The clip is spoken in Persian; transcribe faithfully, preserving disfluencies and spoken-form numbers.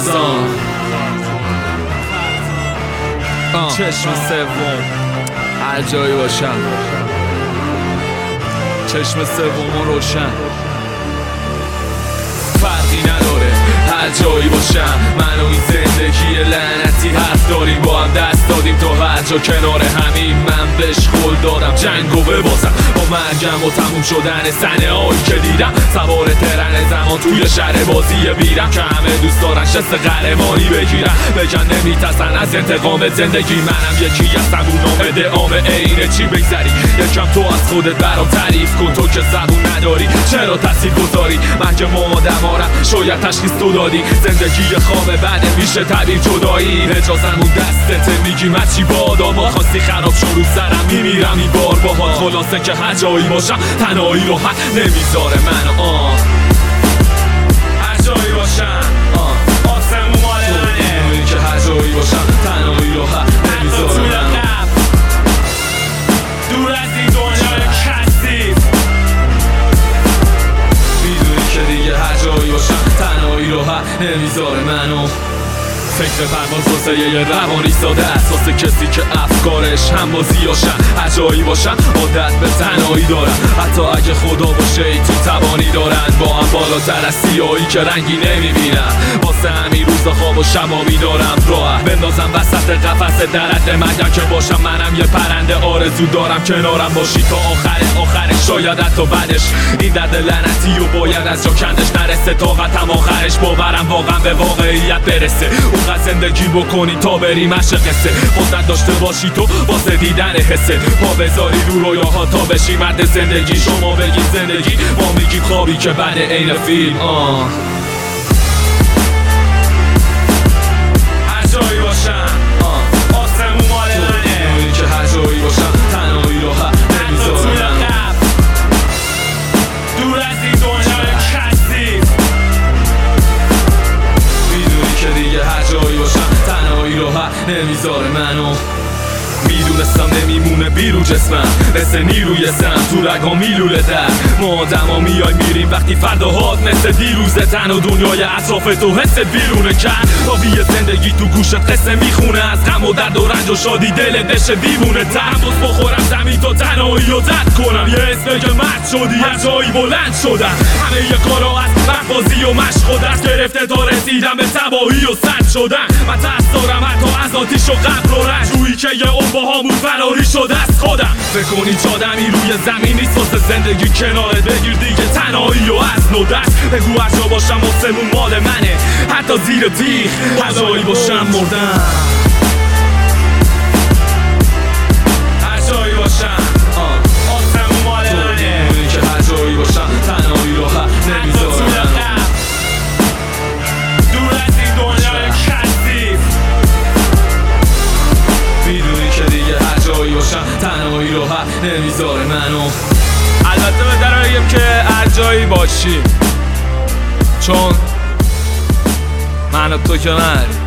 فرزان چشم سوم هر جایی باشم چشم سوم روشن فرقی نداره هر جایی باشم من و این زندگی لعنتی حرف داریم با هم دست دادیم تا هر جا کنار همین من بهش قول دادم جنگو ببازم با مرگم و تموم شدن صحنه هایی که دیدم سوار ترن زمان توی شهر بازی بیرم که همه دوست دارن شست قهرمانی بگیرم بگن نمیترسن از انتقام زندگی منم یکی هستم اون نام دعام عینه چی بگذری یکم تو از خودت برام تعریف کن تو که زبون نداری چرا تاثیر گذاری من که ما آدمارم شاید تشخیص تو دادی زندگی خواب بعد میشه تعبیر جدایی اجازمون دستت میگیم هرچی بادا ما خواستی خراب شو رو سرم میمیرم این بار باهات خلاصه که هر جایی باشم تنهایی رو حد نمیذاره من آه هر جایی باشم آه آسمون مال منه که هر جایی باشم تنهایی رو حد نمیذاره من دور از این دنیای کثیف میدونی که دیگه هر جایی باشم تنهایی رو حد نمیذاره منو فکر پرواز واسه یه روانی ساده اساس کسی که افکارش هم بازیاشن هر جایی باشن عادت به تنهایی دارن حتی اگه خدا باشه ای تو توانی دارن با هم بالاتر از سیاهی که رنگی نمیبینن واسه همین روزا خواب و شبا میدارم راه بندازم وسط قفس درد مگم که باشم منم یه پرنده آرزو دارم کنارم باشی تا آخر آخرش شاید حتی بعدش این درد لعنتی و باید از جا کندش نرسه طاقتم آخرش باورم واقعا به واقعیت برسه اونقدر زندگی بکنی تا بری مشه قصه قدرت داشته باشی تو واسه دیدن حسه پا بذاری رو رویاها تا بشی مرد زندگی شما بگی زندگی ما میگیم خوابی که بعد عین فیلم آه هر جایی باشم آه آسمون مال منه که هر جایی باشم تنهایی رو حد نمیذارم دور از این دنیای کثیف میدونی که دیگه هر جایی باشم تنهایی رو حد نمیذاره منو میدونستم نمیمونه بیرو جسمم مثل نیروی سم تو رگا میلوله در ما آدم ها میای میریم وقتی فرداهات مثل دیروزه تن و دنیای اطراف تو حست بیرونه کرد تا بیه زندگی تو گوشت قصه میخونه از غم و درد و رنج و شادی دلت بشه دیوونه تنبوز بخورم زمین تا تنهایی رو درد کنم یه اسم که مرد شدی هر جایی بلند شدم همه یه کارا از وقبازی و مشق و دست گرفته تا رسیدم به تباهی و سد شدم من ترس دارم حتی از آتیش و قبر و رنج جویی که یه اون با همون فراری شده از خودم فکر کنی چادمی روی زمین نیست واسه زندگی کنارت بگیر دیگه تنهایی و از نو دست بگو هر جا باشم آسمون مال منه حتی زیر تیغ هر جایی باشم مردم هر جایی باشم آسمون مال منه که هر جایی باشم تنهایی رو حد نمیذارم دور از این دنیای کثیف میدونی که دیگه هر جایی باشم تنهایی رو حد نمیذاره منو البته بهتره بگم که هر جایی باشی چون من و تو که نری